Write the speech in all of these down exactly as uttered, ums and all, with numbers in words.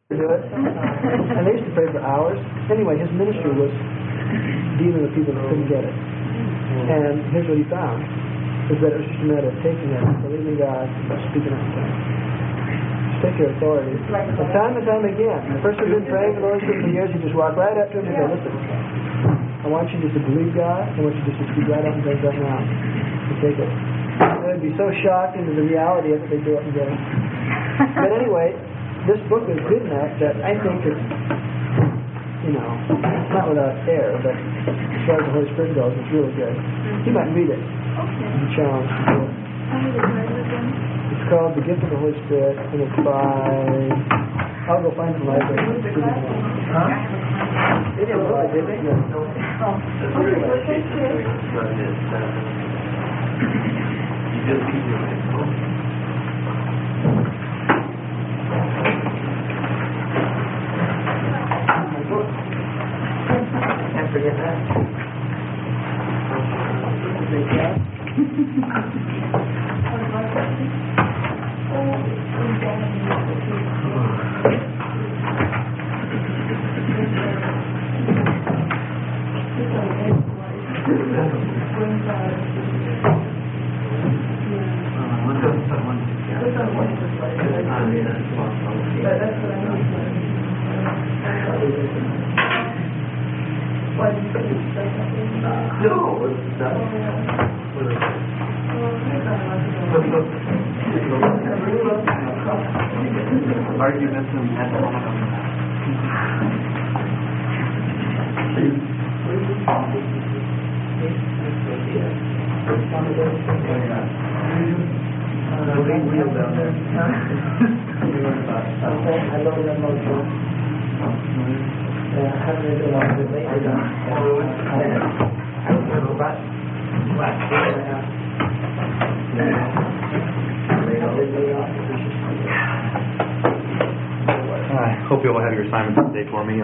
do it. And they used to pray for hours. Anyway, his ministry was dealing with people that couldn't get it. And here's what he found, is that it was just a matter of taking it, believing God, and speaking out in tongues. Just take your authority. And time and time again, the person who's been praying for the Holy Spirit for years, you just walk right up to him and go, listen, I want you just to believe God, I want you just to speak right up and take right now. And take it. They'd be so shocked into the reality of it, they'd go up and get it. But anyway, this book is good enough that I think it's, you know, it's not without error, but as far as the Holy Spirit goes, it's really good. You might read it. Okay. And challenge you. It's called The Gift of the Holy Spirit, and it's by, I'll go find it in the library. Huh? They didn't really, did they? Yeah. Oh. Okay, well, thank you. Can't forget that. Thank No, it's not. Arguments and wheel down there. I love that motion. I haven't read it long, but later on. I don't know about I hope you'll have your assignments today for me.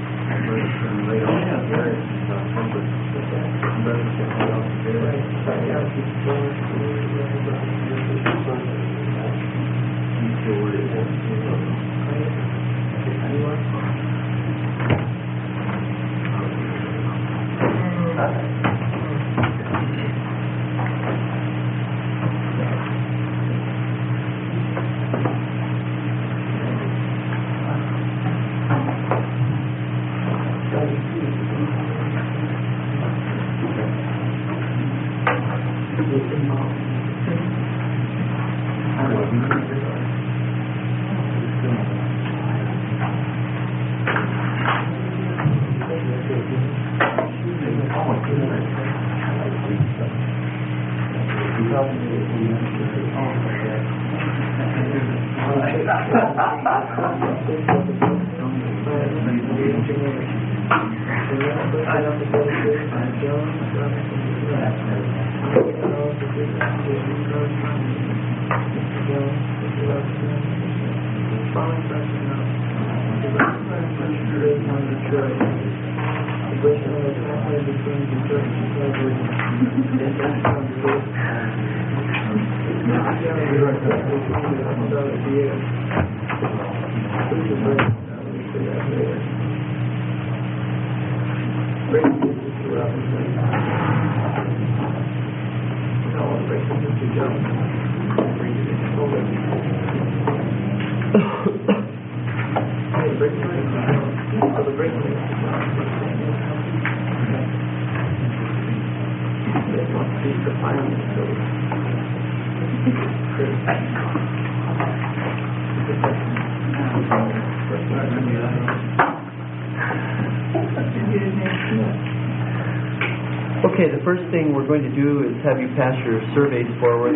Okay, the first thing we're going to do is have you pass your surveys forward.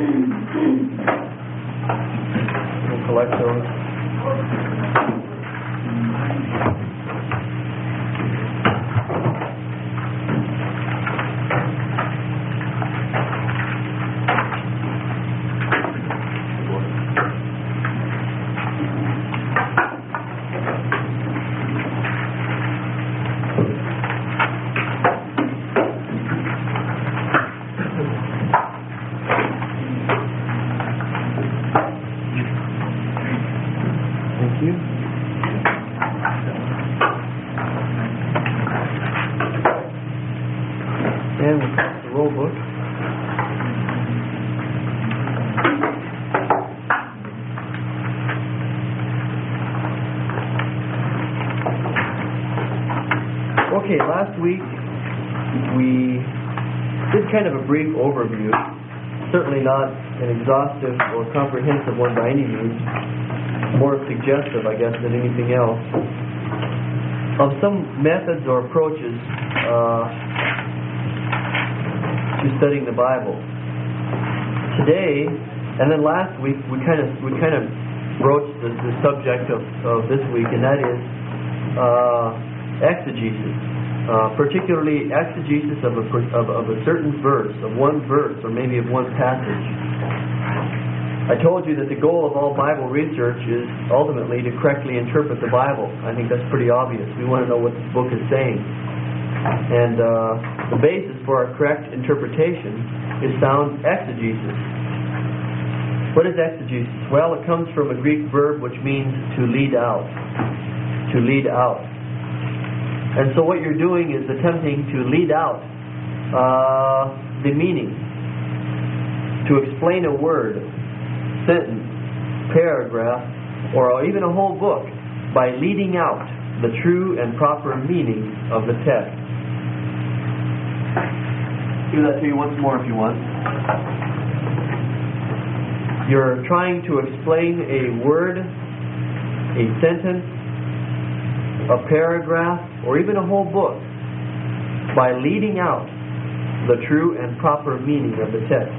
We'll collect those. Thank you. Okay, last week we did kind of a brief overview, certainly not an exhaustive or comprehensive one by any means, more suggestive, I guess, than anything else, of some methods or approaches uh, to studying the Bible. Today, and then last week, we kind of we kind of broached the, the subject of, of this week, and that is uh, exegesis, uh, particularly exegesis of a, of, of a certain verse, of one verse, or maybe of one passage. I told you that the goal of all Bible research is ultimately to correctly interpret the Bible. I think that's pretty obvious. We want to know what this book is saying. And uh, the basis for our correct interpretation is sound exegesis. What is exegesis? Well, it comes from a Greek verb which means to lead out. To lead out. And so what you're doing is attempting to lead out uh, the meaning, to explain a word, sentence, paragraph, or even a whole book by leading out the true and proper meaning of the text. Do that to you once more if you want. You're trying to explain a word, a sentence, a paragraph, or even a whole book by leading out the true and proper meaning of the text.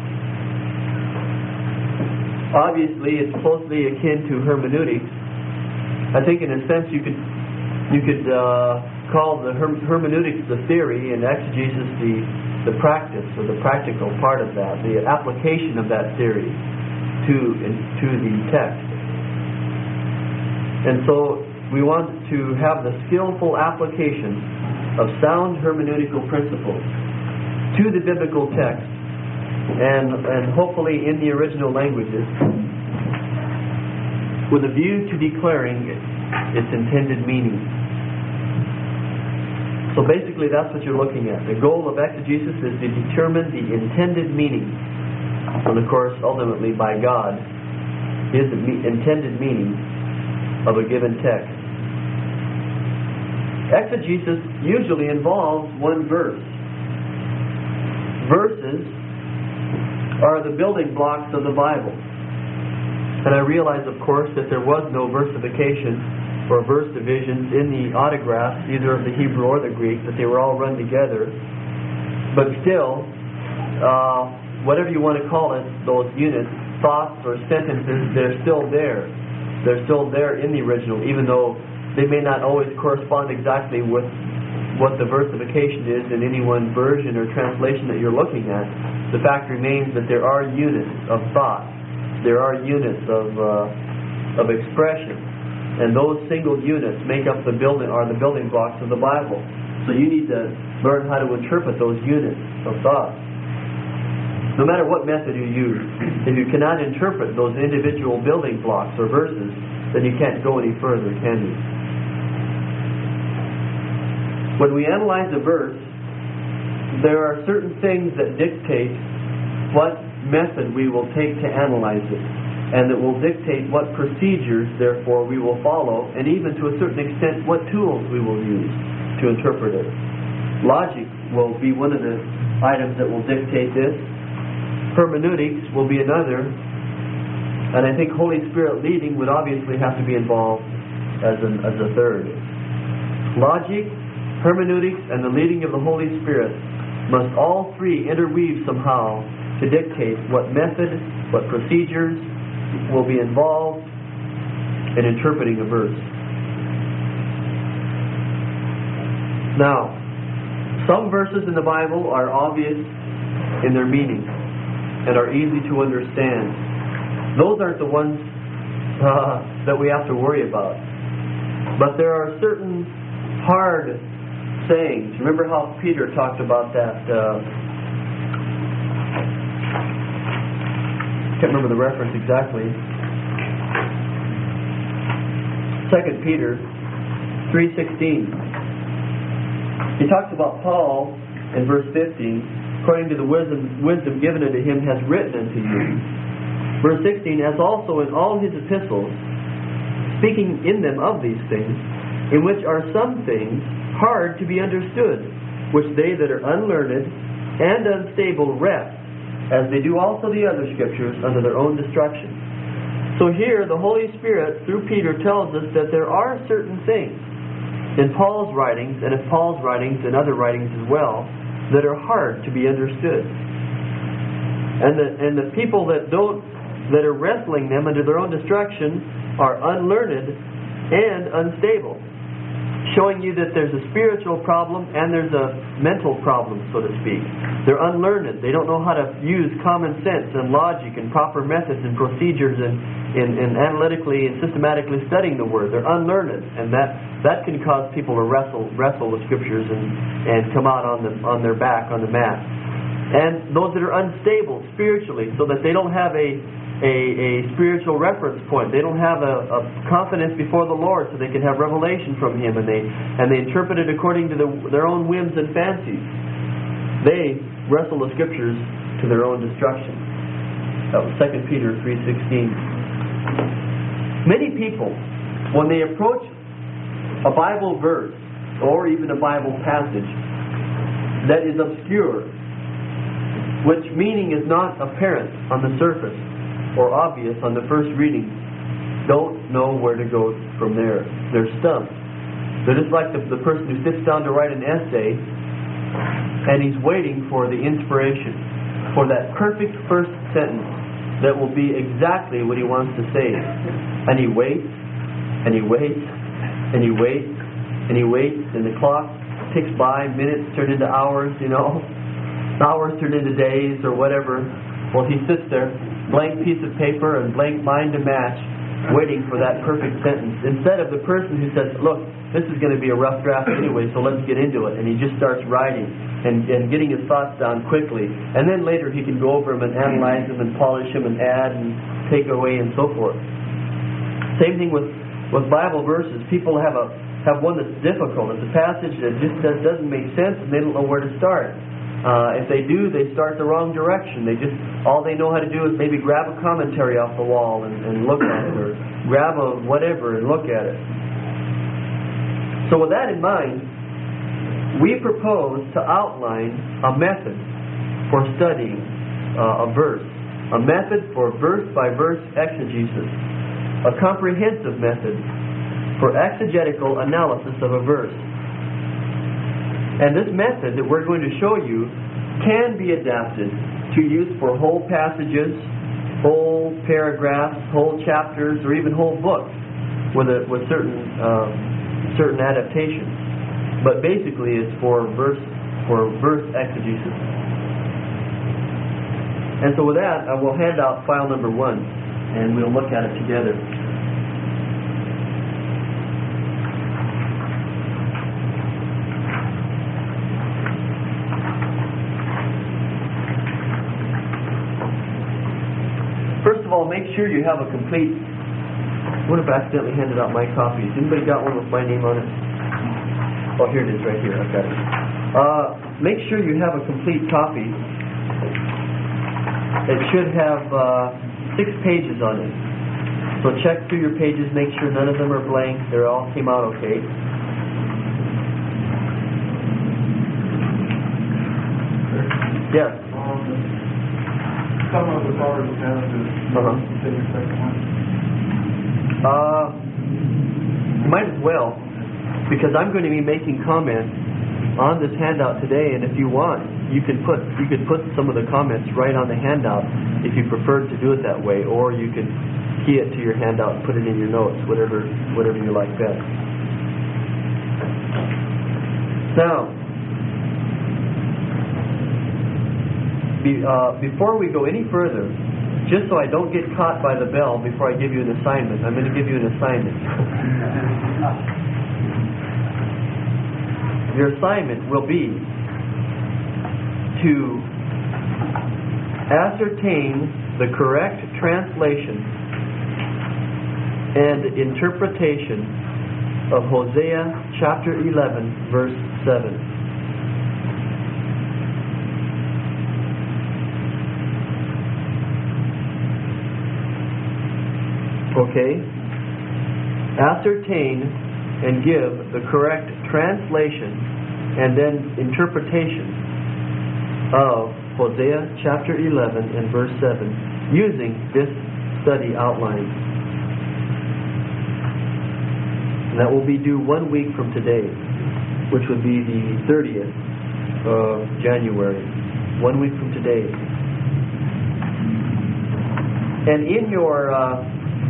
Obviously, it's closely akin to hermeneutics. I think, in a sense, you could you could uh, call the herm- hermeneutics the theory and exegesis the the practice or the practical part of that, the application of that theory to to the text. And so, we want to have the skillful application of sound hermeneutical principles to the biblical text. And, and hopefully in the original languages, with a view to declaring its intended meaning. So basically that's what you're looking at. The goal of exegesis is to determine the intended meaning, and of course ultimately by God, is the me- intended meaning of a given text. Exegesis usually involves one verse. Verses are the building blocks of the Bible. And I realize, of course, that there was no versification or verse divisions in the autographs, either of the Hebrew or the Greek, that they were all run together. But still, uh, whatever you want to call it, those units, thoughts or sentences, they're still there. They're still there in the original, even though they may not always correspond exactly with what the versification is in any one version or translation that you're looking at. The fact remains that there are units of thought, there are units of uh, of expression, and those single units make up the building, are the building blocks of the Bible. So you need to learn how to interpret those units of thought. No matter what method you use, if you cannot interpret those individual building blocks or verses, then you can't go any further, can you? When we analyze a verse, there are certain things that dictate what method we will take to analyze it, and that will dictate what procedures, therefore, we will follow, and even to a certain extent, what tools we will use to interpret it. Logic will be one of the items that will dictate this. Hermeneutics will be another, and I think Holy Spirit leading would obviously have to be involved as, an, as a third. Logic, hermeneutics, and the leading of the Holy Spirit must all three interweave somehow to dictate what method, what procedures will be involved in interpreting a verse. Now, some verses in the Bible are obvious in their meaning and are easy to understand. Those aren't the ones uh, that we have to worry about. But there are certain hard sayings. Remember how Peter talked about that? Uh, can't remember the reference exactly. Second Peter three sixteen. He talks about Paul in verse fifteen. According to the wisdom wisdom given unto him, has written unto you. Verse sixteen. As also in all his epistles, speaking in them of these things, in which are some things hard to be understood, which they that are unlearned and unstable rest, as they do also the other Scriptures, under their own destruction. So here, the Holy Spirit, through Peter, tells us that there are certain things in Paul's writings, and in Paul's writings and other writings as well, that are hard to be understood. And the, and the people that don't, that are wrestling them under their own destruction are unlearned and unstable, showing you that there's a spiritual problem and there's a mental problem, so to speak. They're unlearned. They don't know how to use common sense and logic and proper methods and procedures and, and, and analytically and systematically studying the Word. They're unlearned, and that, that can cause people to wrestle wrestle with Scriptures and, and come out on the, on their back, on the mat. And those that are unstable spiritually, so that they don't have a A, a spiritual reference point. They don't have a, a confidence before the Lord, so they can have revelation from Him, and they and they interpret it according to the, their own whims and fancies. They wrestle the Scriptures to their own destruction. That was Second Peter three sixteen. Many people, when they approach a Bible verse or even a Bible passage that is obscure, which meaning is not apparent on the surface or obvious on the first reading, don't know where to go from there. They're stumped. They're just like the, the person who sits down to write an essay and he's waiting for the inspiration, for that perfect first sentence that will be exactly what he wants to say. And he waits, and he waits, and he waits, and he waits, and the clock ticks by, minutes turn into hours, you know, hours turn into days or whatever. Well, he sits there, blank piece of paper and blank mind to match, waiting for that perfect sentence. Instead of the person who says, look, this is going to be a rough draft anyway, so let's get into it. And he just starts writing and, and getting his thoughts down quickly. And then later he can go over them and analyze them and polish them and add and take away and so forth. Same thing with, with Bible verses. People have a have one that's difficult. It's a passage that just doesn't make sense and they don't know where to start. Uh, if they do, they start the wrong direction. They just, all they know how to do is maybe grab a commentary off the wall and, and look at it, or grab a whatever and look at it. So with that in mind, we propose to outline a method for studying uh, a verse, a method for verse-by-verse exegesis, a comprehensive method for exegetical analysis of a verse. And this method that we're going to show you can be adapted to use for whole passages, whole paragraphs, whole chapters, or even whole books with a, with certain uh, certain adaptations. But basically, it's for verse for verse exegesis. And so, with that, I will hand out file number one, and we'll look at it together. First of all, make sure you have a complete... What if I accidentally handed out my copies? Anybody got one with my name on it? Oh, here it is, right here. I've got it. Uh, make sure you have a complete copy. It should have uh, six pages on it. So check through your pages, make sure none of them are blank. They all came out okay. Yes. Some of the already down to Uh-huh. take a second one. Uh, might as well, because I'm going to be making comments on this handout today, and if you want, you can put you could put some of the comments right on the handout if you prefer to do it that way, or you could key it to your handout and put it in your notes, whatever whatever you like best. Now, be, uh, before we go any further, just so I don't get caught by the bell before I give you an assignment, I'm going to give you an assignment. Your assignment will be to ascertain the correct translation and interpretation of Hosea chapter eleven, verse seven. Okay? Ascertain and give the correct translation and then interpretation of Hosea chapter eleven and verse seven using this study outline. And that will be due one week from today, which would be the thirtieth of January. One week from today. And in your, uh,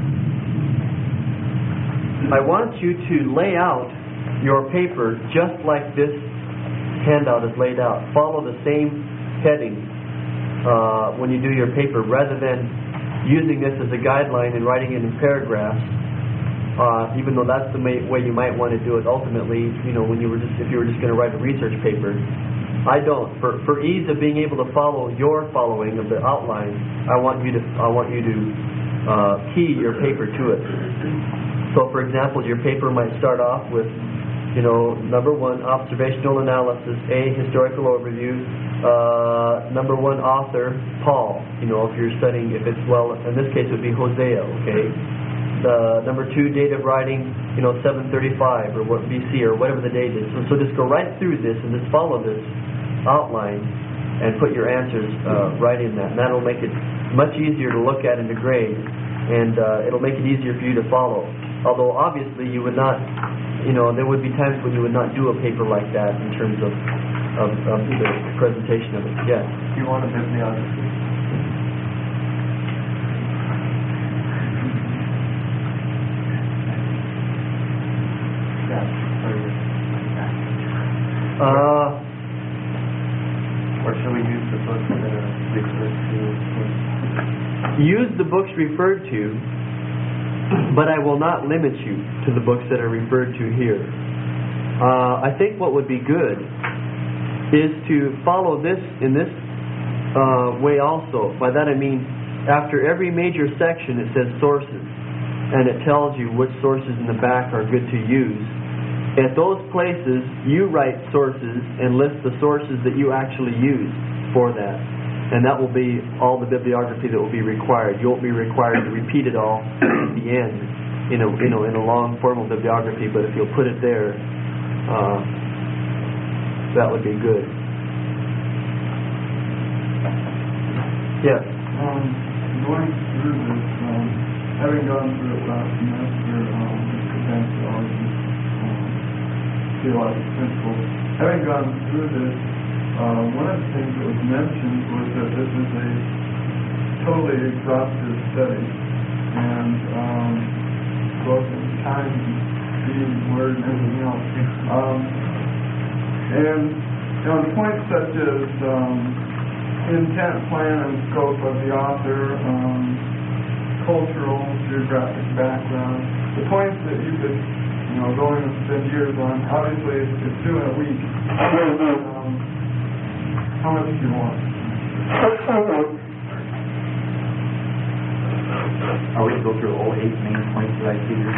I want you to lay out your paper just like this handout is laid out. Follow the same heading uh, when you do your paper, rather than using this as a guideline and writing it in paragraphs. Uh, even though that's the may, way you might want to do it ultimately, you know, when you were just if you were just going to write a research paper. I don't. For for ease of being able to follow your following of the outline, I want you to I want you to uh, key your paper to it. So, for example, your paper might start off with, you know, number one, observational analysis, A, historical overview, uh, number one, author, Paul. You know, if you're studying, if it's, well, in this case it would be Hosea, okay? Uh, number two, date of writing, you know, seven thirty-five or what B C or whatever the date is. So, so just go right through this and just follow this outline and put your answers uh, right in that. And that'll make it much easier to look at and to grade, and uh, it'll make it easier for you to follow. Although obviously you would not, you know, there would be times when you would not do a paper like that in terms of, of, of the presentation of it. Yes? Do you want a bibliography? Uh, Or should we use the books that are referred to? use the books referred to, but I will not limit you to the books that are referred to here. Uh, I think what would be good is to follow this in this uh, way also. By that I mean, after every major section it says sources, and it tells you which sources in the back are good to use. At those places, you write sources and list the sources that you actually use for that. And that will be all the bibliography that will be required. You won't be required to repeat it all at the end in a, you know, in a long formal bibliography, but if you'll put it there, uh, that would be good. Yes? Um, going through this, um, having gone through it last semester, um, advanced theology, theological principles. Having gone through this, uh, one of the things that was mentioned was that this is a totally exhaustive study, and um, both in time, speed, word, and everything else. Um, and you know, points such as um, intent, plan, and scope of the author, um, cultural, geographic background, the points that you could you know, going and spend years on. Obviously, it's, it's two in a week. Um, how much do you want? Are we to go through all eight main points that I see here?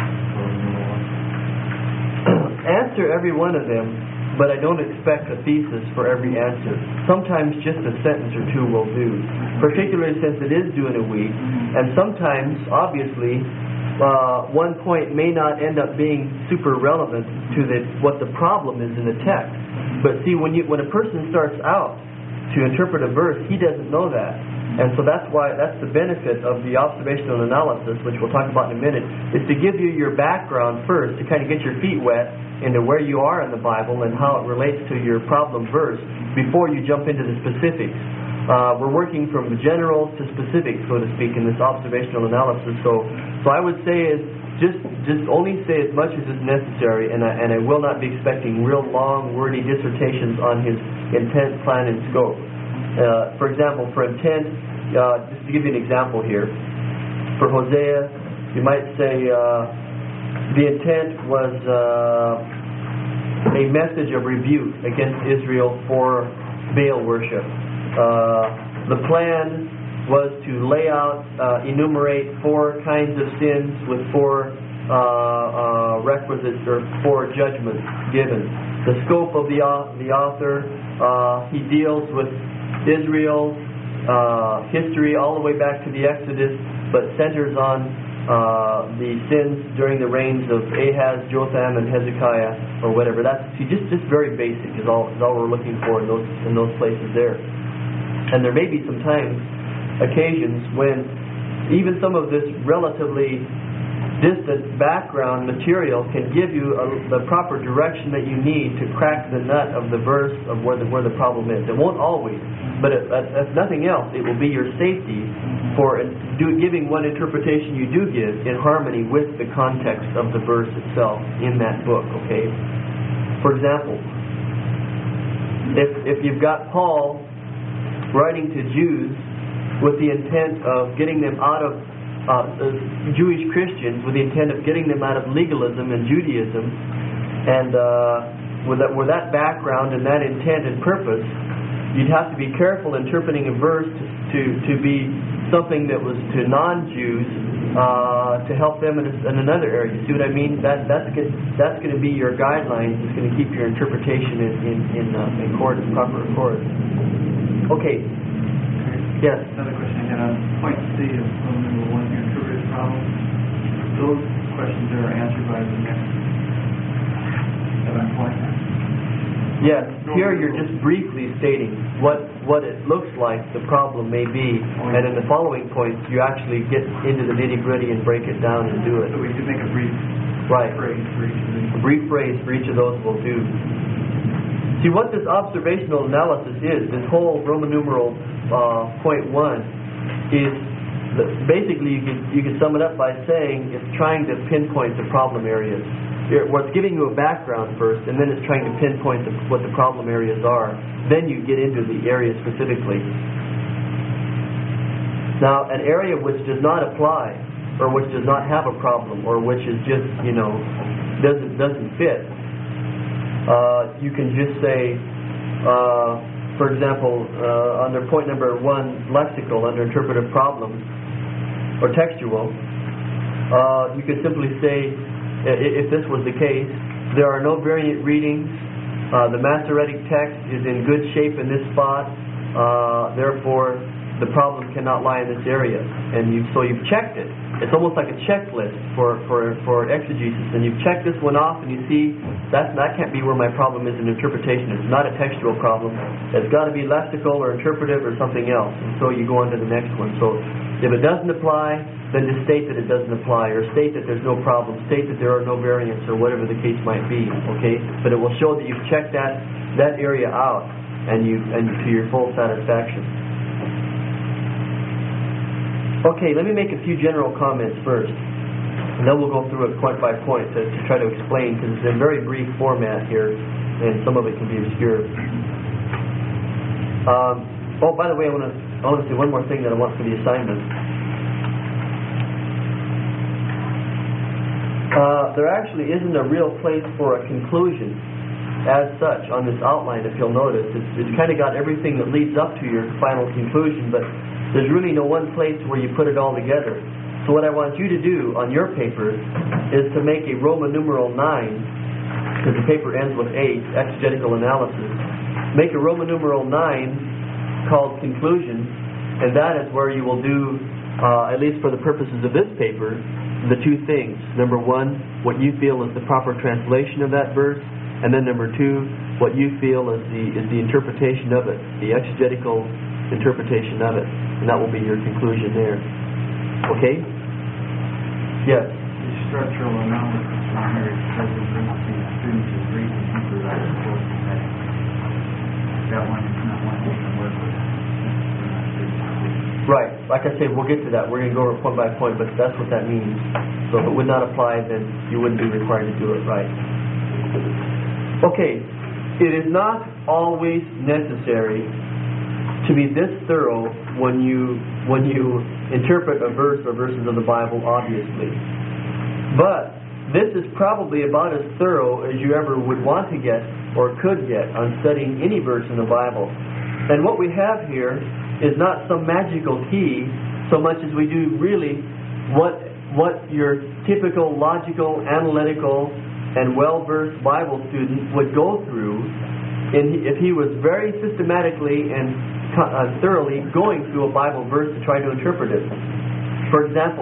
Answer every one of them, but I don't expect a thesis for every answer. Sometimes just a sentence or two will do, particularly since it is due in a week. And sometimes, obviously, Uh, one point may not end up being super relevant to the what the problem is in the text. But see, when you when a person starts out to interpret a verse, he doesn't know that. And so that's why that's the benefit of the observational analysis, which we'll talk about in a minute, is to give you your background first, to kind of get your feet wet into where you are in the Bible and how it relates to your problem verse before you jump into the specifics. Uh, we're working from general to specific, so to speak, in this observational analysis. So, so I would say is just just only say as much as is necessary, and I, and I will not be expecting real long, wordy dissertations on his intent, plan, and scope. Uh, for example, for intent, uh, just to give you an example here, for Hosea, you might say uh, the intent was uh, a message of rebuke against Israel for Baal worship. Uh, the plan was to lay out, uh, enumerate four kinds of sins with four uh, uh, requisites or four judgments given. The scope of the uh, the author, uh, he deals with Israel's uh, history all the way back to the Exodus, but centers on uh, the sins during the reigns of Ahaz, Jotham, and Hezekiah, or whatever. That's see, just just very basic is all is all we're looking for in those in those places there. And there may be some times, occasions when even some of this relatively distant background material can give you a, the proper direction that you need to crack the nut of the verse of where the where the problem is. It won't always, but if, if nothing else, it will be your safety for do, giving what interpretation you do give in harmony with the context of the verse itself in that book. Okay. For example, if if you've got Paul writing to Jews with the intent of getting them out of uh, Jewish Christians, with the intent of getting them out of legalism and Judaism, and uh, with that with that background and that intent and purpose, you'd have to be careful interpreting a verse to to, to be something that was to non-Jews uh, to help them in, a, in another area. See what I mean? That that's good, that's going to be your guidelines. It's going to keep your interpretation in in in, uh, in accord, in proper accord. Okay. Yes. Another question I had on point C of Roman number one, your interpretive problem. Those questions there are answered by the next seven points. Yes. Here you're just briefly stating what what it looks like the problem may be, and in the following points you actually get into the nitty gritty and break it down and do it. So we could make a brief right. phrase for each of these. A brief phrase for each of those will do. See, what this observational analysis is, this whole Roman numeral uh, point one, is the, basically you can you can sum it up by saying it's trying to pinpoint the problem areas. Well, it's giving you a background first, and then it's trying to pinpoint the, what the problem areas are. Then you get into the area specifically. Now, an area which does not apply, or which does not have a problem, or which is just, you know, doesn't doesn't fit, uh, you can just say, uh, for example, uh, under point number one, lexical, under interpretive problems, or textual, uh, you could simply say, if this was the case, there are no variant readings. Uh, the Masoretic text is in good shape in this spot. Uh, therefore, the problem cannot lie in this area. And you, so you've checked it. It's almost like a checklist for, for, for exegesis. And you've checked this one off, and you see that that can't be where my problem is in interpretation. It's not a textual problem. It's got to be lexical or interpretive or something else. And so you go on to the next one. So if it doesn't apply, then just state that it doesn't apply, or state that there's no problem, state that there are no variants, or whatever the case might be. Okay, but it will show that you've checked that that area out, and you and to your full satisfaction. Okay, let me make a few general comments first, and then we'll go through it point by point to, to try to explain, because it's in very brief format here, and some of it can be obscure. Um, oh, by the way, I want to I want to say one more thing that I want for the assignment. Uh, there actually isn't a real place for a conclusion as such on this outline, if you'll notice. It's, it's kind of got everything that leads up to your final conclusion, but there's really no one place where you put it all together. So what I want you to do on your paper is to make a Roman numeral nine, because the paper ends with eight, exegetical analysis. Make a Roman numeral nine called conclusion, and that is where you will do, uh, at least for the purposes of this paper, the two things. Number one, what you feel is the proper translation of that verse, and then number two, what you feel is the is the interpretation of it, the exegetical interpretation of it, and that will be your conclusion there. Okay? Yes? The structural analysis primary structure principles students is reading Hebrew out of course that one is not one we can work with. Right. Like I said, we'll get to that. We're going to go over point by point, but that's what that means. So if it would not apply, then you wouldn't be required to do it right. Okay. It is not always necessary to be this thorough when you when you interpret a verse or verses of the Bible, obviously. But this is probably about as thorough as you ever would want to get or could get on studying any verse in the Bible. And what we have here is not some magical key so much as we do really what what your typical logical, analytical, and well-versed Bible student would go through in, if he was very systematically and uh, thoroughly going through a Bible verse to try to interpret it. For example,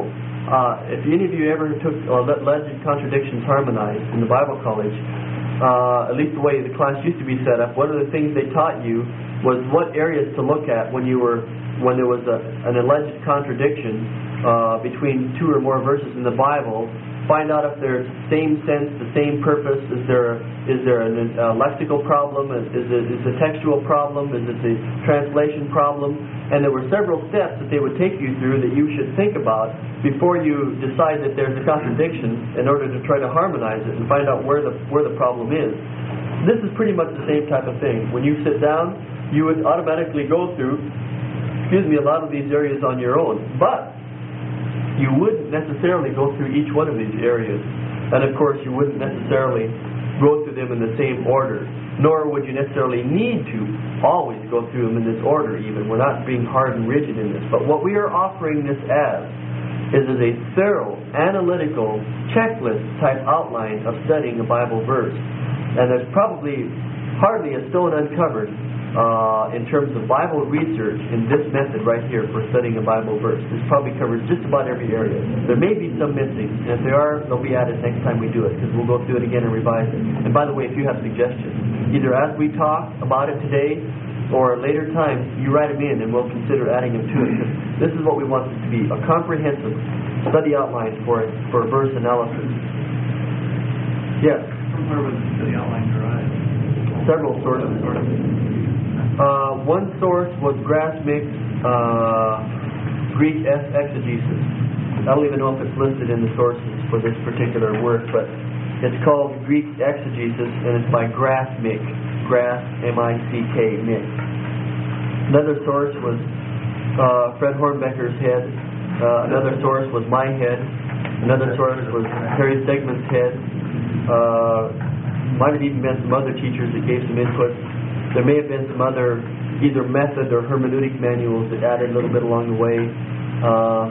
uh, if any of you ever took or let Legend Contradictions Harmonized in the Bible College, uh, at least the way the class used to be set up, one of the things they taught you was what areas to look at when you were when there was a, an alleged contradiction uh, between two or more verses in the Bible. Find out if they're the same sense, the same purpose. Is there is there a uh, lexical problem? Is, is it is it a textual problem? Is it the translation problem? And there were several steps that they would take you through that you should think about before you decide that there's a contradiction in order to try to harmonize it and find out where the where the problem is. This is pretty much the same type of thing. When you sit down, you would automatically go through, excuse me, a lot of these areas on your own. But you wouldn't necessarily go through each one of these areas. And of course, you wouldn't necessarily go through them in the same order. Nor would you necessarily need to always go through them in this order even. We're not being hard and rigid in this. But what we are offering this as is as a thorough, analytical, checklist type outline of studying a Bible verse. And there's probably hardly a stone uncovered uh, in terms of Bible research in this method right here for studying a Bible verse. This probably covers just about every area. There may be some missing, and if there are, they'll be added next time we do it, because we'll go through it again and revise it. And by the way, if you have suggestions, either as we talk about it today or later times, you write them in and we'll consider adding them to it, because this is what we want this to be, a comprehensive study outline for it, for verse analysis. Yes? From where was the study outline derived? Several sources. Uh, one source was Grassmick's uh, Greek exegesis. I don't even know if it's listed in the sources for this particular work, but it's called Greek exegesis, and it's by Grassmick. Grass, M I C K, Mick. Another source was uh, Fred Hornbecker's head. Uh, another source was my head. Another source was Harry Stegman's head. Uh, might have even been some other teachers that gave some input. There may have been some other either method or hermeneutic manuals that added a little bit along the way. Uh,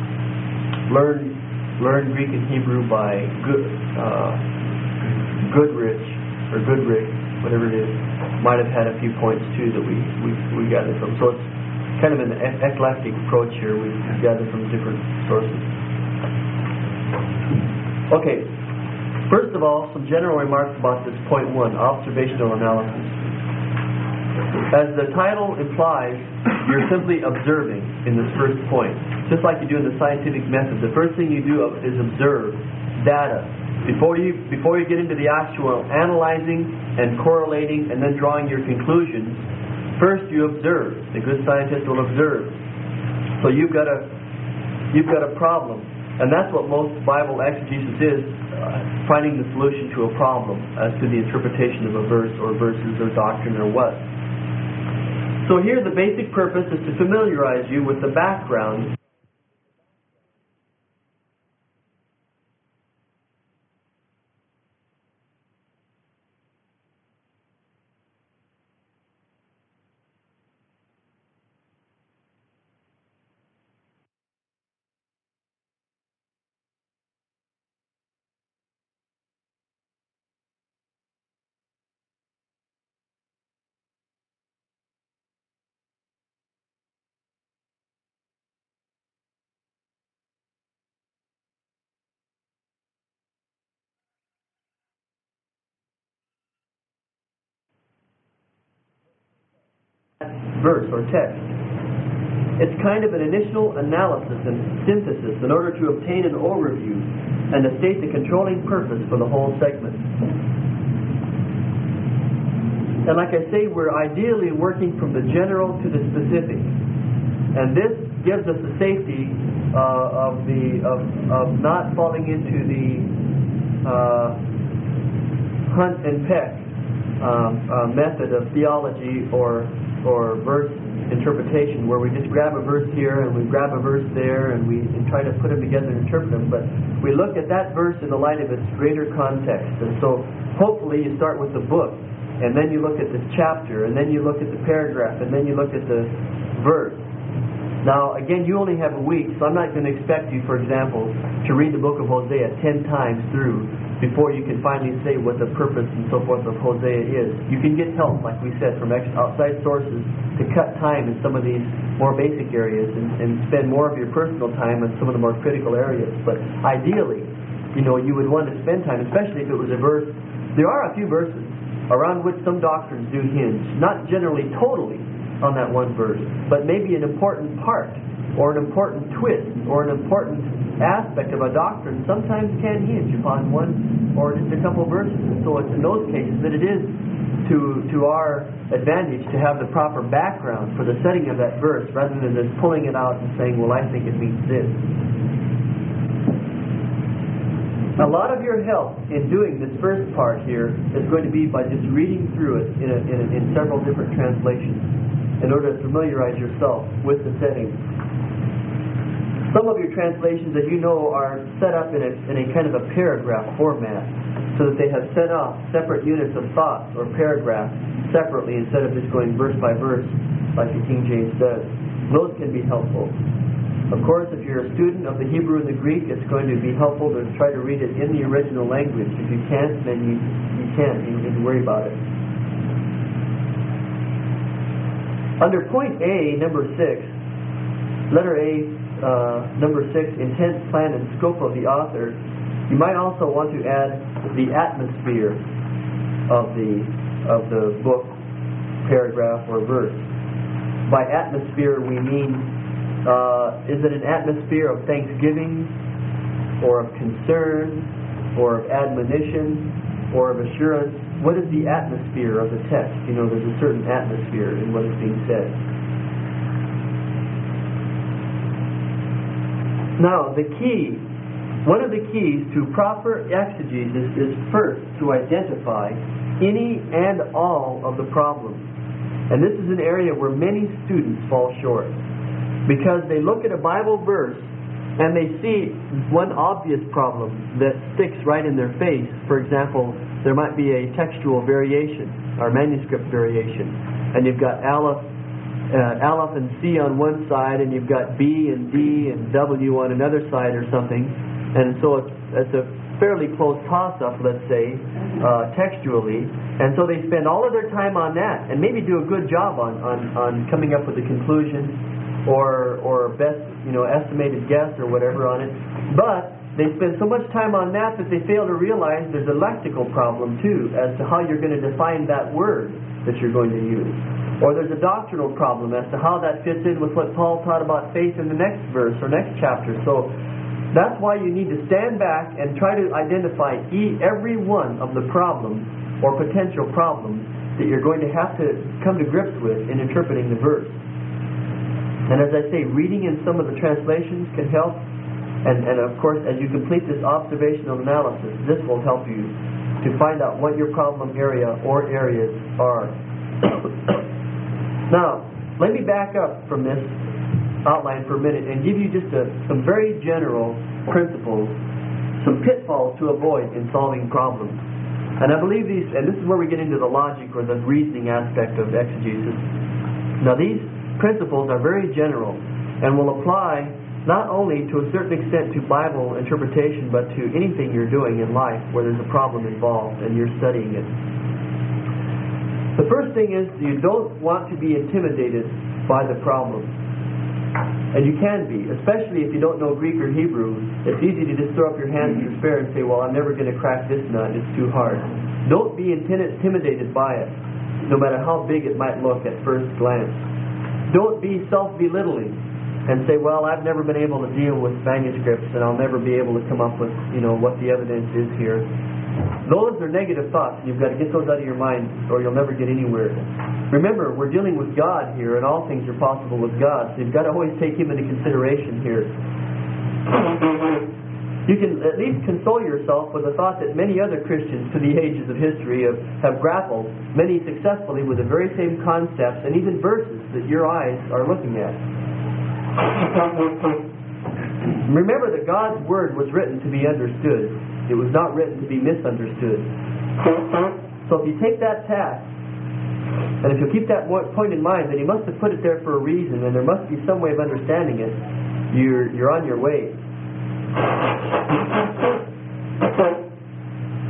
learn, learn Greek and Hebrew by Good, uh, Goodrich or Goodrich, whatever it is. Might have had a few points too that we we, we gathered from. So it's kind of an eclectic approach here. We've gathered from different sources. Okay. First of all, some general remarks about this point one, observational analysis. As the title implies, you're simply observing in this first point. Just like you do in the scientific method, the first thing you do is observe data. Before you before you get into the actual analyzing and correlating and then drawing your conclusions, first you observe. The good scientist will observe. So you've got a you've got a problem. And that's what most Bible exegesis is, uh, finding the solution to a problem as to the interpretation of a verse or verses or doctrine or what. So here the basic purpose is to familiarize you with the background verse or text. It's kind of an initial analysis and synthesis in order to obtain an overview and to state the controlling purpose for the whole segment. And like I say, we're ideally working from the general to the specific. And this gives us the safety uh, of the of, of not falling into the uh, hunt and peck um, uh, method of theology or or verse interpretation, where we just grab a verse here and we grab a verse there and we and try to put them together and interpret them. But we look at that verse in the light of its greater context. And so hopefully you start with the book, and then you look at the chapter, and then you look at the paragraph, and then you look at the verse. Now, again, you only have a week, so I'm not going to expect you, for example, to read the book of Hosea ten times through before you can finally say what the purpose and so forth of Hosea is. You can get help, like we said, from ex- outside sources to cut time in some of these more basic areas and, and spend more of your personal time on some of the more critical areas. But ideally, you know, you would want to spend time, especially if it was a verse. There are a few verses around which some doctrines do hinge, not generally totally on that one verse, but maybe an important part or an important twist or an important aspect of a doctrine sometimes can hinge upon one or just a couple verses. And so it's in those cases that it is to to our advantage to have the proper background for the setting of that verse rather than just pulling it out and saying, well, I think it means this. A lot of your help in doing this first part here is going to be by just reading through it in, a, in, a, in several different translations in order to familiarize yourself with the setting. Some of your translations, as you know, are set up in a, in a kind of a paragraph format so that they have set off separate units of thought or paragraphs separately instead of just going verse by verse like the King James does. Those can be helpful. Of course, if you're a student of the Hebrew and the Greek, it's going to be helpful to try to read it in the original language. If you can't, then you, you can't. You don't need to worry about it. Under point A, number six, letter A, Uh, number six, intent, plan, and scope of the author, you might also want to add the atmosphere of the of the book, paragraph, or verse. By atmosphere, we mean, uh, is it an atmosphere of thanksgiving, or of concern, or of admonition, or of assurance? What is the atmosphere of the text? You know, there's a certain atmosphere in what is being said. Now, the key, one of the keys to proper exegesis is first to identify any and all of the problems. And this is an area where many students fall short, because they look at a Bible verse and they see one obvious problem that sticks right in their face. For example, there might be a textual variation or manuscript variation, and you've got Aleph Uh, Aleph and C on one side, and you've got B and D and W on another side or something, and so it's, it's a fairly close toss-up, let's say, uh, textually, and so they spend all of their time on that, and maybe do a good job on, on, on coming up with a conclusion or or best, you know, estimated guess or whatever on it, but they spend so much time on that that they fail to realize there's a lexical problem too as to how you're going to define that word that you're going to use. Or there's a doctrinal problem as to how that fits in with what Paul taught about faith in the next verse or next chapter. So that's why you need to stand back and try to identify every one of the problems or potential problems that you're going to have to come to grips with in interpreting the verse. And as I say, reading in some of the translations can help. And, and of course, as you complete this observational analysis, this will help you to find out what your problem area or areas are. Now, let me back up from this outline for a minute and give you just a, some very general principles, some pitfalls to avoid in solving problems. And I believe these, and this is where we get into the logic or the reasoning aspect of exegesis. Now, these principles are very general and will apply not only to a certain extent to Bible interpretation, but to anything you're doing in life where there's a problem involved and you're studying it. The first thing is you don't want to be intimidated by the problem. And you can be, especially if you don't know Greek or Hebrew. It's easy to just throw up your hands in despair and say, well, I'm never going to crack this nut. It's too hard. Don't be intimidated by it, no matter how big it might look at first glance. Don't be self-belittling and say, well, I've never been able to deal with manuscripts and I'll never be able to come up with, you know, what the evidence is here. Those are negative thoughts, and you've got to get those out of your mind or you'll never get anywhere. Remember, we're dealing with God here, and all things are possible with God, so you've got to always take Him into consideration here. You can at least console yourself with the thought that many other Christians through the ages of history have, have grappled, many successfully, with the very same concepts and even verses that your eyes are looking at. Remember that God's Word was written to be understood. It was not written to be misunderstood. So if you take that task, and if you keep that point in mind, then He must have put it there for a reason, and there must be some way of understanding it. You're, you're on your way.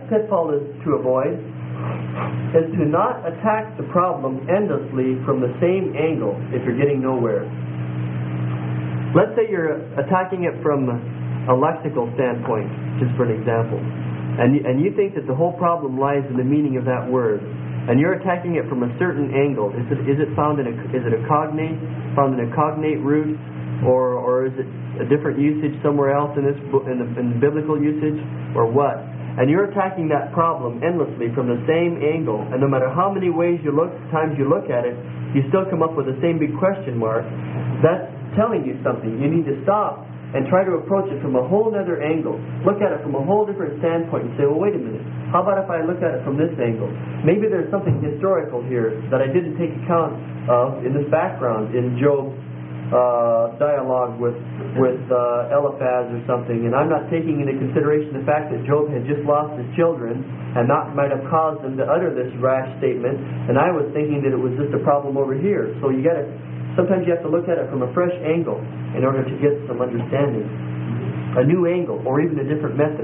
pitfall is to avoid is to not attack the problem endlessly from the same angle if you're getting nowhere. Let's say you're attacking it from a lexical standpoint, just for an example, and you, and you think that the whole problem lies in the meaning of that word, and you're attacking it from a certain angle. Is it is it found in a is it a cognate found in a cognate root, or or is it a different usage somewhere else in this book, in the, in the biblical usage, or what? And you're attacking that problem endlessly from the same angle, and no matter how many ways you look, times you look at it, you still come up with the same big question mark. That's telling you something. You need to stop and try to approach it from a whole other angle. Look at it from a whole different standpoint and say, well, wait a minute. How about if I look at it from this angle? Maybe there's something historical here that I didn't take account of in this background in Job's uh, dialogue with with uh, Eliphaz or something, and I'm not taking into consideration the fact that Job had just lost his children, and that might have caused him to utter this rash statement, and I was thinking that it was just a problem over here. So you got to sometimes you have to look at it from a fresh angle in order to get some understanding, a new angle, or even a different method.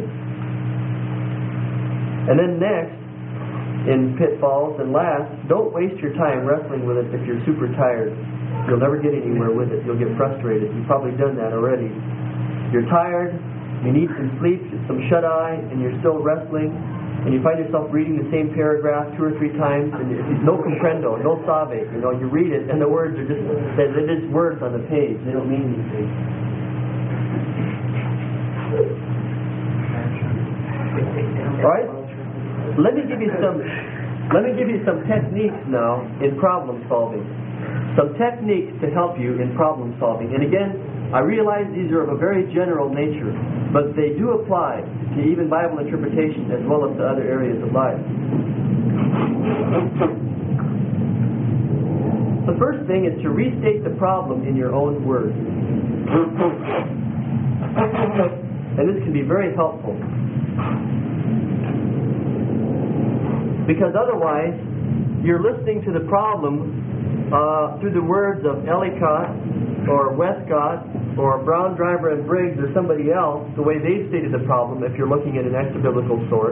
And then next, in pitfalls, and last, don't waste your time wrestling with it if you're super tired. You'll never get anywhere with it. You'll get frustrated. You've probably done that already. You're tired, you need some sleep, some shut-eye, and you're still wrestling, and you find yourself reading the same paragraph two or three times, and it's no comprendo, no sabe. You know, you read it, and the words are just, they're just words on the page. They don't mean anything. All right? Let me give you some, let me give you some techniques now in problem solving. Some techniques to help you in problem solving. And again, I realize these are of a very general nature, but they do apply to even Bible interpretation as well as to other areas of life. The first thing is to restate the problem in your own words. And this can be very helpful. Because otherwise, you're listening to the problem Uh, through the words of Ellicott or Westcott or Brown, Driver, and Briggs or somebody else, the way they've stated the problem if you're looking at an extra-biblical source,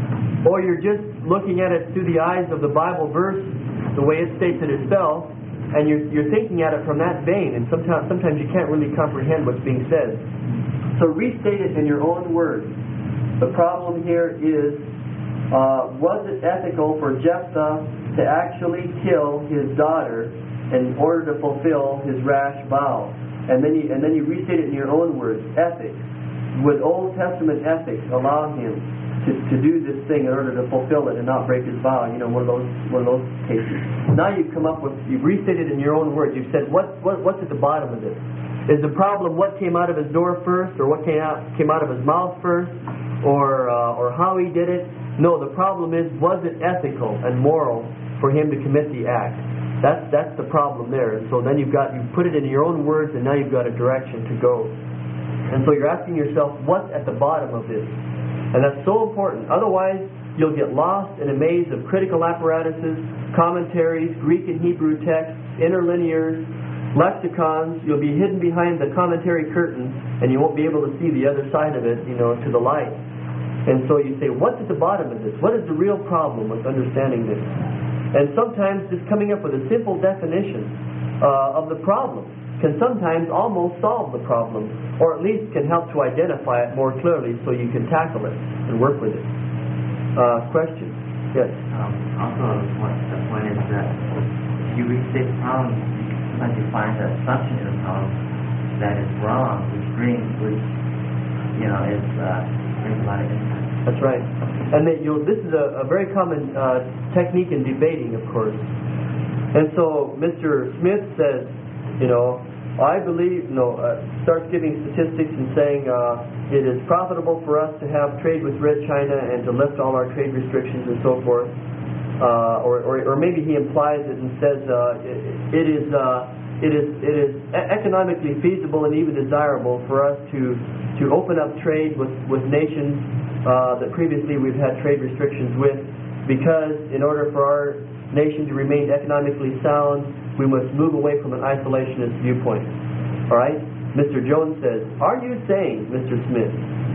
or you're just looking at it through the eyes of the Bible verse, the way it states it itself, and you're, you're thinking at it from that vein, and sometimes, sometimes you can't really comprehend what's being said. So restate it in your own words. The problem here is, uh, was it ethical for Jephthah to actually kill his daughter in order to fulfill his rash vow? And then you and then you restate it in your own words. Ethics. Would Old Testament ethics allow him to, to do this thing in order to fulfill it and not break his vow? You know, one of those one of those cases. Now you've come up with you've restated it in your own words. You've said what what what's at the bottom of this? Is the problem what came out of his door first, or what came out came out of his mouth first, or uh, or how he did it? No, the problem is, was it ethical and moral for him to commit the act? That's that's the problem there. And so then you've got you put it in your own words, and now you've got a direction to go. And so you're asking yourself, what's at the bottom of this? And that's so important. Otherwise, you'll get lost in a maze of critical apparatuses, commentaries, Greek and Hebrew texts, interlinears, lexicons. You'll be hidden behind the commentary curtain, and you won't be able to see the other side of it, you know, to the light. And so you say, what's at the bottom of this? What is the real problem with understanding this? And sometimes just coming up with a simple definition uh, of the problem can sometimes almost solve the problem, or at least can help to identify it more clearly so you can tackle it and work with it. Uh, question? Yes? Um, also, what the point is that if you restate the problem, sometimes you find the assumption in the problem that is wrong, which brings, which, you know, is... Uh, brings a lot of impact. That's right. And that you'll, this is a, a very common uh, technique in debating, of course. And so Mister Smith says, you know, I believe, you know, uh, starts giving statistics and saying uh, it is profitable for us to have trade with Red China and to lift all our trade restrictions and so forth. Uh, or, or, or maybe he implies it and says uh, it, it is uh, it is it is economically feasible and even desirable for us to to open up trade with, with nations uh, that previously we've had trade restrictions with, because in order for our nation to remain economically sound, we must move away from an isolationist viewpoint. All right? Mister Jones says, are you saying, Mister Smith,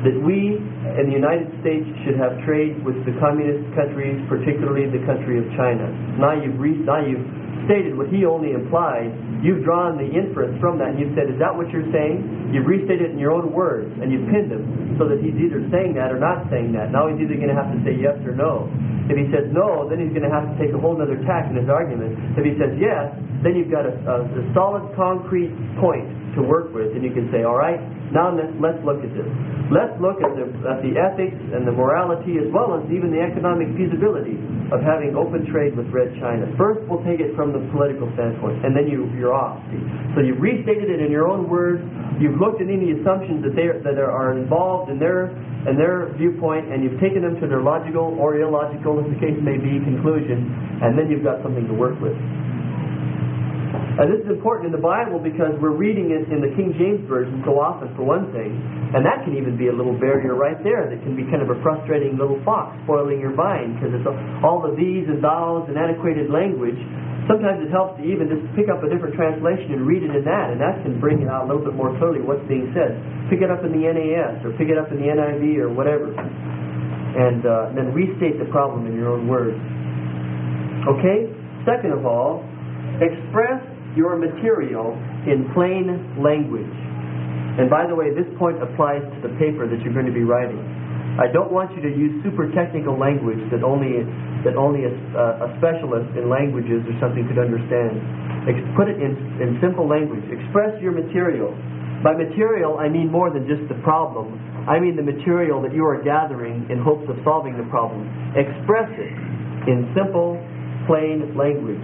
that we in the United States should have trade with the communist countries, particularly the country of China. Now you've, re- now you've stated what he only implied. You've drawn the inference from that, and you've said, is that what you're saying? You've restated it in your own words, and you've pinned him so that he's either saying that or not saying that. Now he's either going to have to say yes or no. If he says no, then he's going to have to take a whole other tack in his argument. If he says yes, then you've got a, a, a solid, concrete point to work with, and you can say, all right, now let's, let's look at this. Let's look at the, at the ethics and the morality as well as even the economic feasibility of having open trade with Red China. First, we'll take it from the political standpoint, and then you, you're off. See? So you've restated it in your own words. You've looked at any assumptions that they are, that are involved in their in their viewpoint, and you've taken them to their logical or illogical, as the case may be, conclusion, and then you've got something to work with. And this is important in the Bible because we're reading it in the King James Version so often, for one thing, and that can even be a little barrier right there that can be kind of a frustrating little fox spoiling your mind, because it's all the these and thous and antiquated language. Sometimes it helps to even just pick up a different translation and read it in that, and that can bring it out a little bit more clearly what's being said. Pick it up in the N A S or pick it up in the N I V or whatever, and uh, then restate the problem in your own words. Okay? Second of all, express your material in plain language. And by the way, this point applies to the paper that you're going to be writing. I don't want you to use super technical language that only that only a, a specialist in languages or something could understand. Ex- put it in, in simple language. Express your material. By material, I mean more than just the problem. I mean the material that you are gathering in hopes of solving the problem. Express it in simple, plain language.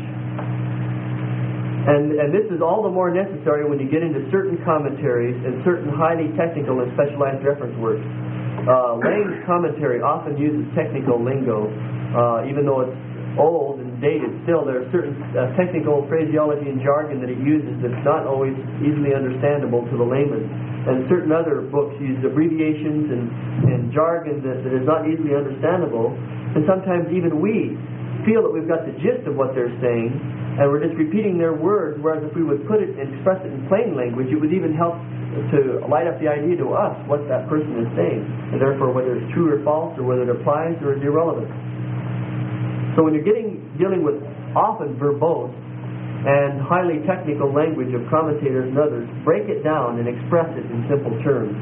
And, and this is all the more necessary when you get into certain commentaries and certain highly technical and specialized reference works. Uh, Lang's commentary often uses technical lingo, uh, even though it's old and dated. Still, there are certain uh, technical phraseology and jargon that it uses that's not always easily understandable to the layman. And certain other books use abbreviations and, and jargon that, that is not easily understandable. And sometimes even we feel that we've got the gist of what they're saying, and we're just repeating their words, whereas if we would put it and express it in plain language, it would even help to light up the idea to us what that person is saying, and therefore whether it's true or false, or whether it applies or is irrelevant. So when you're getting dealing with often verbose and highly technical language of commentators and others, break it down and express it in simple terms.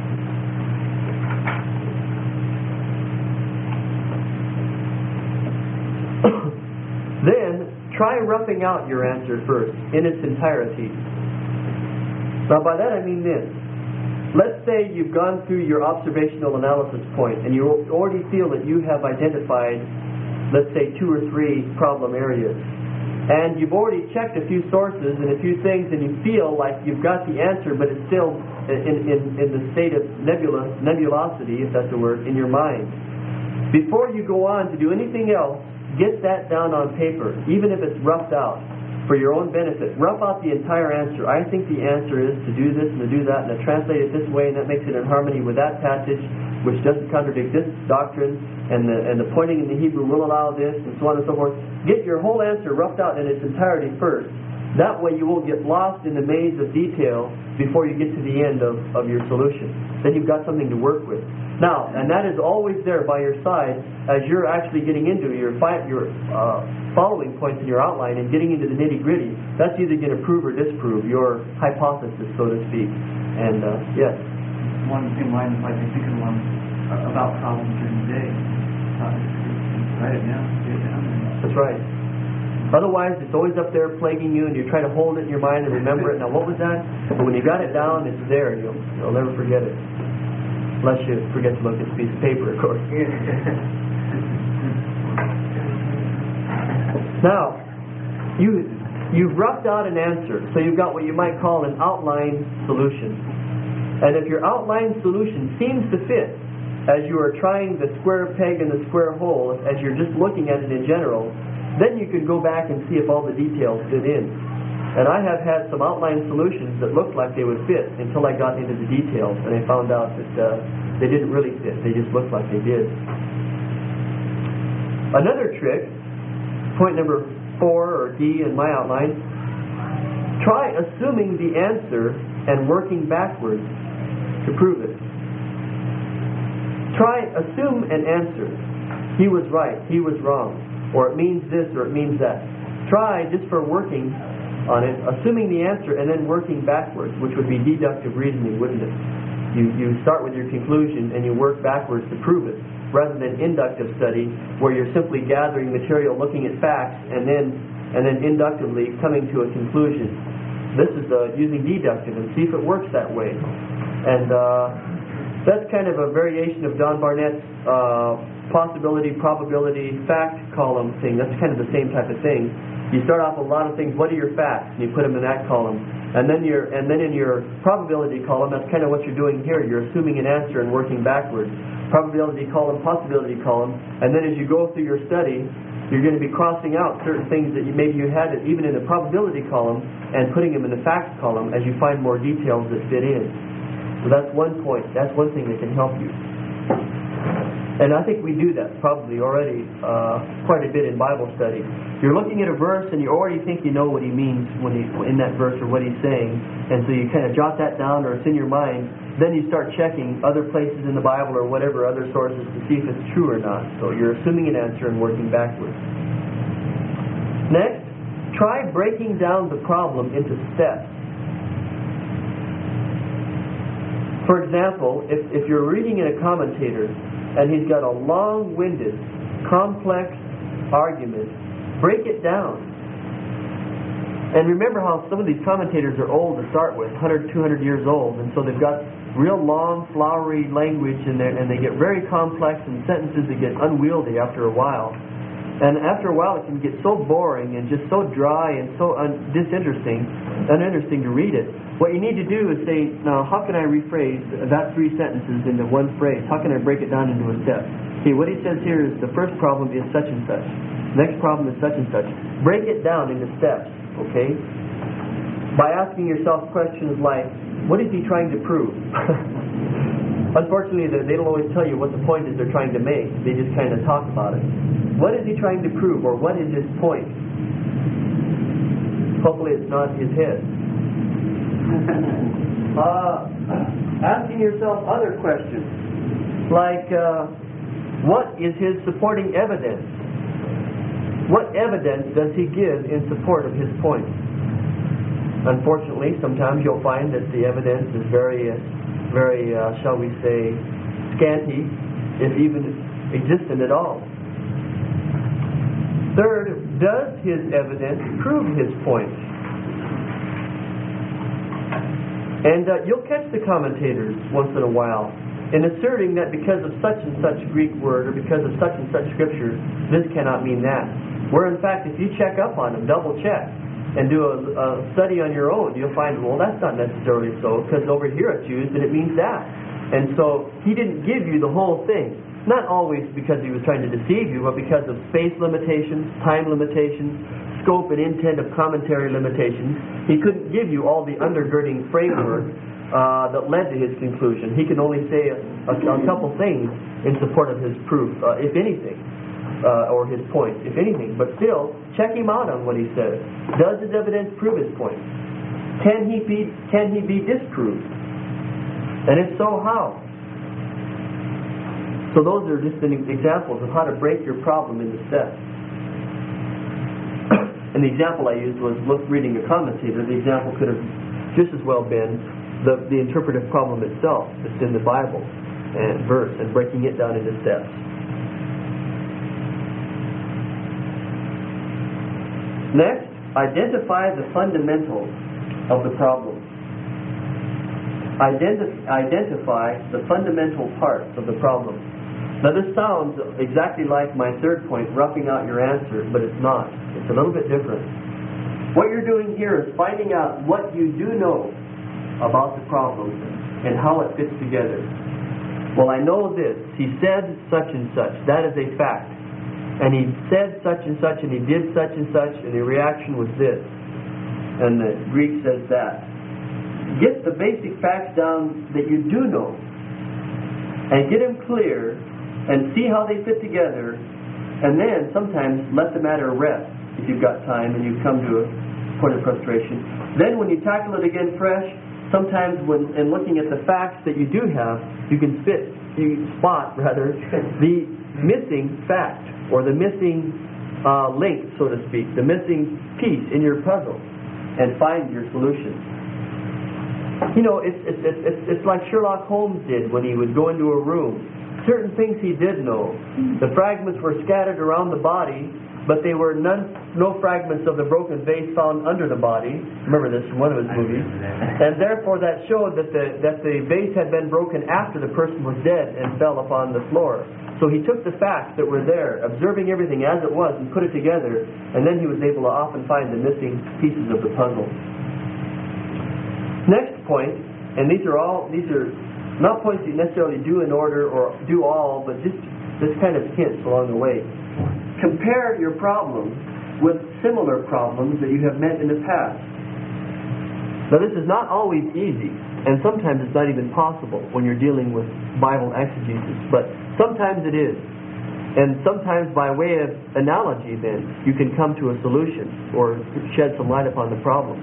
Then, try roughing out your answer first, in its entirety. Now by that I mean this. Let's say you've gone through your observational analysis point, and you already feel that you have identified, let's say, two or three problem areas. And you've already checked a few sources and a few things, and you feel like you've got the answer, but it's still in, in, in the state of nebula, nebulosity, if that's a word, in your mind. Before you go on to do anything else, get that down on paper, even if it's roughed out, for your own benefit. Rough out the entire answer. I think the answer is to do this and to do that, and to translate it this way, and that makes it in harmony with that passage, which doesn't contradict this doctrine, and the, and the pointing in the Hebrew will allow this, and so on and so forth. Get your whole answer roughed out in its entirety first. That way you won't get lost in the maze of detail before you get to the end of, of your solution. Then you've got something to work with. Now, and that is always there by your side as you're actually getting into your, fi- your uh, following points in your outline and getting into the nitty-gritty. That's either going to prove or disprove your hypothesis, so to speak. And, uh, yes? One in line is like I think of one uh, about problems during the day. Uh, write it down, get it down. That's right. Otherwise, it's always up there plaguing you, and you try to hold it in your mind and remember it. Now, what was that? But when you got it down, it's there. You'll, you'll never forget it. Unless you forget to look at the piece of paper, of course. Now, you, you've roughed out an answer, so you've got what you might call an outline solution. And if your outline solution seems to fit, as you are trying the square peg in the square hole, as you're just looking at it in general, then you can go back and see if all the details fit in. And I have had some outline solutions that looked like they would fit until I got into the details, and I found out that uh, they didn't really fit. They just looked like they did. Another trick, point number four, or D in my outline, try assuming the answer and working backwards to prove it. Try, assume an answer. He was right, he was wrong, or it means this, or it means that. Try, just for working on it, assuming the answer and then working backwards, which would be deductive reasoning, wouldn't it? You, you start with your conclusion and you work backwards to prove it, rather than inductive study, where you're simply gathering material, looking at facts, and then and then inductively coming to a conclusion. This is uh, using deductive, and see if it works that way. And uh, that's kind of a variation of Don Barnett's uh, possibility, probability, fact column thing. That's kind of the same type of thing. You start off with a lot of things. What are your facts? And you put them in that column. And then your and then in your probability column, that's kind of what you're doing here. You're assuming an answer and working backwards. Probability column, possibility column. And then as you go through your study, you're going to be crossing out certain things that you, maybe you had it even in the probability column and putting them in the facts column as you find more details that fit in. So that's one point. That's one thing that can help you. And I think we do that probably already uh, quite a bit in Bible study. You're looking at a verse and you already think you know what he means when he, in that verse or what he's saying, and so you kind of jot that down or it's in your mind. Then you start checking other places in the Bible or whatever other sources to see if it's true or not. So you're assuming an answer and working backwards. Next, try breaking down the problem into steps. For example, if, if you're reading in a commentator and he's got a long-winded, complex argument, break it down. And remember how some of these commentators are old to start with, one hundred, two hundred years old, and so they've got real long, flowery language in there, and they get very complex, and sentences that get unwieldy after a while. And after a while, it can get so boring and just so dry and so un- disinteresting, uninteresting to read it. What you need to do is say, now, how can I rephrase that three sentences into one phrase? How can I break it down into a step? Okay, what he says here is the first problem is such and such. Next problem is such and such. Break it down into steps, okay? By asking yourself questions like, what is he trying to prove? Unfortunately, they don't always tell you what the point is they're trying to make. They just kind of talk about it. What is he trying to prove, or what is his point? Hopefully it's not his head. uh, asking yourself other questions, like, uh, what is his supporting evidence? What evidence does he give in support of his point? Unfortunately, sometimes you'll find that the evidence is very, uh, very, uh, shall we say, scanty, if even existent at all. Third, does his evidence prove his point? And uh, you'll catch the commentators once in a while in asserting that because of such and such Greek word or because of such and such scripture, this cannot mean that. Where in fact, if you check up on them, double check, and do a, a study on your own, you'll find, well, that's not necessarily so, because over here it's used and it means that. And so he didn't give you the whole thing. Not always because he was trying to deceive you, but because of space limitations, time limitations, scope and intent of commentary limitations. He couldn't give you all the undergirding framework uh, that led to his conclusion. He can only say a, a, a couple things in support of his proof, uh, if anything. Uh, or his point, if anything. But still, check him out on what he says. Does his evidence prove his point? Can he be can he be disproved? And if so, how? So those are just examples of how to break your problem into steps. And the example I used was look reading a commentator. The example could have just as well been the, the interpretive problem itself that's in the Bible and verse and breaking it down into steps. Next, identify the fundamentals of the problem. Identi- identify the fundamental parts of the problem. Now this sounds exactly like my third point, roughing out your answer, but it's not. It's a little bit different. What you're doing here is finding out what you do know about the problem and how it fits together. Well, I know this. He said such and such. That is a fact. And he said such and such, and he did such and such, and the reaction was this. And the Greek says that. Get the basic facts down that you do know, and get them clear, and see how they fit together, and then sometimes let the matter rest if you've got time and you've come to a point of frustration. Then when you tackle it again fresh, sometimes when in looking at the facts that you do have, you can fit you spot rather the missing fact or the missing uh, link, so to speak, the missing piece in your puzzle, and find your solution. You know, it's it's it's it's, it's like Sherlock Holmes did when he would go into a room. Certain things he did know. The fragments were scattered around the body, but they were none, no fragments of the broken vase found under the body. Remember this from one of his movies. And therefore that showed that the, that the vase had been broken after the person was dead and fell upon the floor. So he took the facts that were there, observing everything as it was, and put it together, and then he was able to often find the missing pieces of the puzzle. Next point, and these are all, these are not points you necessarily do in order or do all, but just, just kind of hints along the way. Compare your problem with similar problems that you have met in the past. Now this is not always easy, and sometimes it's not even possible when you're dealing with Bible exegesis, but sometimes it is. And sometimes by way of analogy then, you can come to a solution or shed some light upon the problem.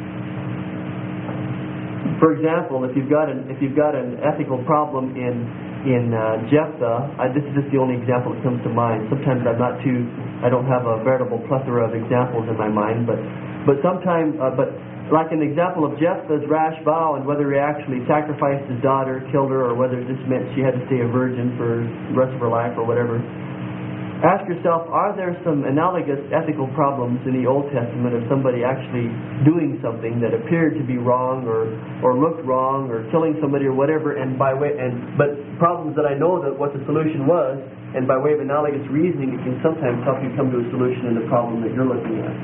For example, if you've got an, if you've got an ethical problem in in uh, Jephthah, I, this is just the only example that comes to mind. Sometimes I'm not too, I don't have a veritable plethora of examples in my mind, but but sometimes, uh, but like an example of Jephthah's rash vow and whether he actually sacrificed his daughter, killed her, or whether this meant she had to stay a virgin for the rest of her life or whatever. Ask yourself, are there some analogous ethical problems in the Old Testament of somebody actually doing something that appeared to be wrong or, or looked wrong or killing somebody or whatever, and by way and but problems that I know that what the solution was, and by way of analogous reasoning, it can sometimes help you come to a solution in the problem that you're looking at.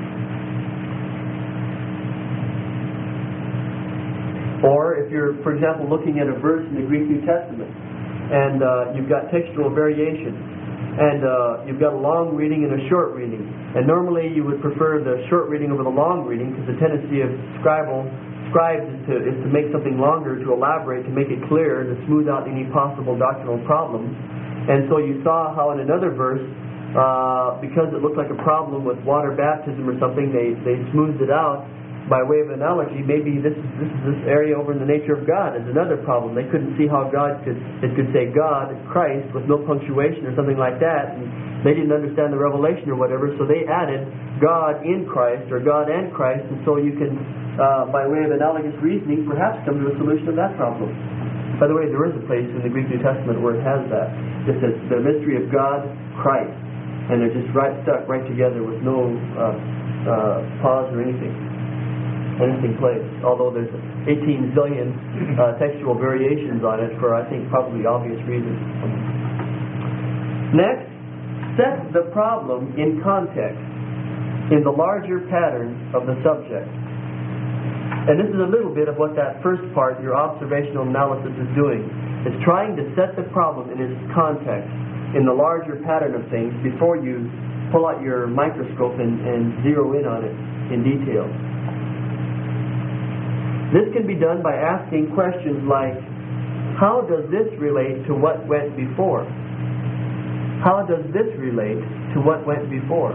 Or if you're, for example, looking at a verse in the Greek New Testament, and uh, you've got textual variation. And uh, you've got a long reading and a short reading. And normally you would prefer the short reading over the long reading, because the tendency of scribal, scribes is to, is to make something longer, to elaborate, to make it clear, to smooth out any possible doctrinal problems. And so you saw how in another verse, uh, because it looked like a problem with water baptism or something, they, they smoothed it out. By way of analogy, maybe this is this is this area over in the nature of God is another problem. They couldn't see how God could it could say God, Christ, with no punctuation or something like that, and they didn't understand the revelation or whatever, so they added God in Christ or God and Christ, and so you can, uh, by way of analogous reasoning, perhaps come to a solution of that problem. By the way, there is a place in the Greek New Testament where it has that. It says the mystery of God, Christ, and they're just right stuck right together with no uh, uh, pause or anything. anything place, although there's eighteen zillion uh, textual variations on it for, I think, probably obvious reasons. Next, set the problem in context, in the larger pattern of the subject. And this is a little bit of what that first part, your observational analysis, is doing. It's trying to set the problem in its context, in the larger pattern of things, before you pull out your microscope and, and zero in on it in detail. This can be done by asking questions like, how does this relate to what went before? How does this relate to what went before?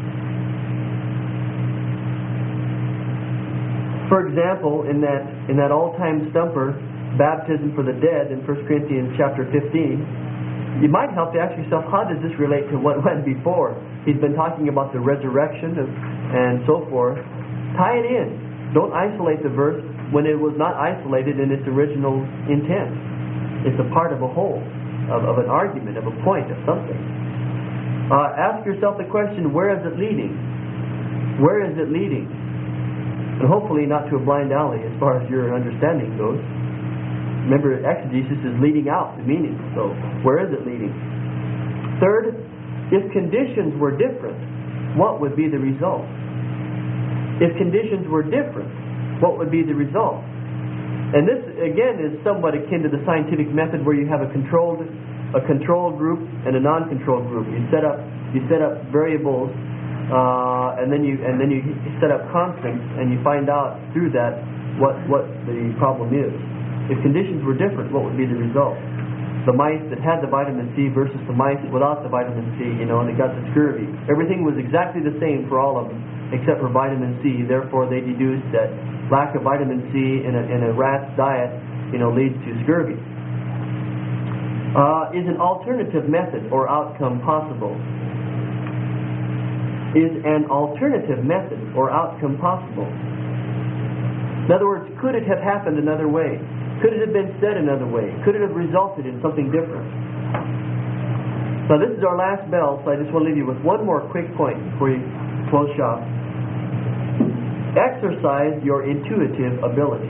For example, in that in that all-time stumper, baptism for the dead in First Corinthians chapter fifteen, it might help to ask yourself, how does this relate to what went before? He's been talking about the resurrection of, and so forth. Tie it in. Don't isolate the verse when it was not isolated in its original intent. It's a part of a whole, of, of an argument, of a point, of something. Uh, ask yourself the question, where is it leading? Where is it leading? And hopefully not to a blind alley as far as your understanding goes. Remember, exegesis is leading out the meaning, so where is it leading? Third, if conditions were different, what would be the result? If conditions were different, what would be the result? And this, again, is somewhat akin to the scientific method where you have a controlled a control group and a non-control group. You set up you set up variables, uh, and then you and then you set up constants, and you find out through that what what the problem is. If conditions were different, what would be the result? The mice that had the vitamin C versus the mice without the vitamin C, you know, and they got the scurvy. Everything was exactly the same for all of them, except for vitamin C. Therefore, they deduced that lack of vitamin C in a, in a rat's diet, you know, leads to scurvy. Uh, is an alternative method or outcome possible? Is an alternative method or outcome possible? In other words, could it have happened another way? Could it have been said another way? Could it have resulted in something different? Now this is our last bell, so I just want to leave you with one more quick point before you close shop. Exercise your intuitive ability.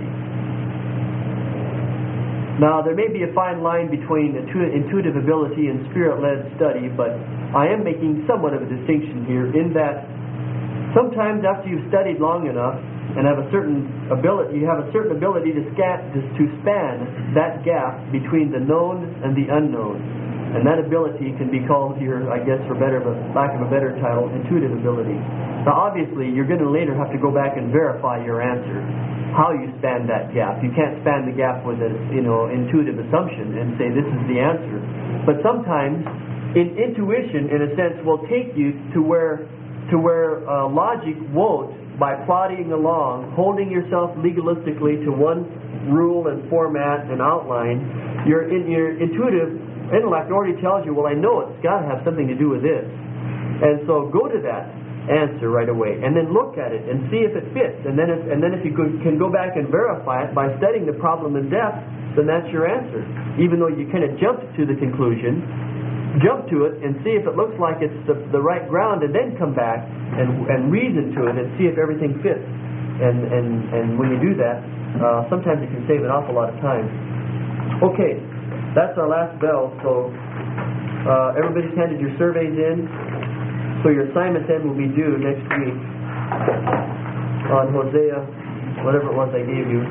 Now there may be a fine line between intu- intuitive ability and spirit-led study, but I am making somewhat of a distinction here in that sometimes after you've studied long enough and have a certain ability, you have a certain ability to, scan, to, to span that gap between the known and the unknown. And that ability can be called here, I guess, for better, but lack of a better title, intuitive ability. Now, obviously, you're going to later have to go back and verify your answer, how you span that gap. You can't span the gap with a, you know, intuitive assumption and say this is the answer. But sometimes, in intuition, in a sense, will take you to where, to where uh, logic won't, by plodding along, holding yourself legalistically to one rule and format and outline. Your in, your intuitive intellect already tells you, well, I know it's got to have something to do with this. And so go to that answer right away, and then look at it and see if it fits. And then if, and then if you could, can go back and verify it by studying the problem in depth, then that's your answer. Even though you kind of jumped to the conclusion, jump to it and see if it looks like it's the, the right ground, and then come back and, and reason to it and see if everything fits. And, and, and when you do that, uh, sometimes it can save an awful lot of time. Okay. That's our last bell, so uh, everybody's handed your surveys in. So your assignment then will be due next week on Hosea, whatever it was I gave you,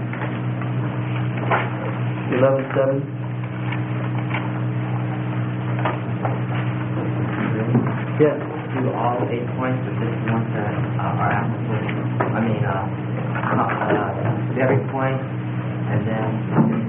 eleven seven. Yes. Do all eight points, or just ones that uh, are applicable? I mean, uh, uh, every point, and then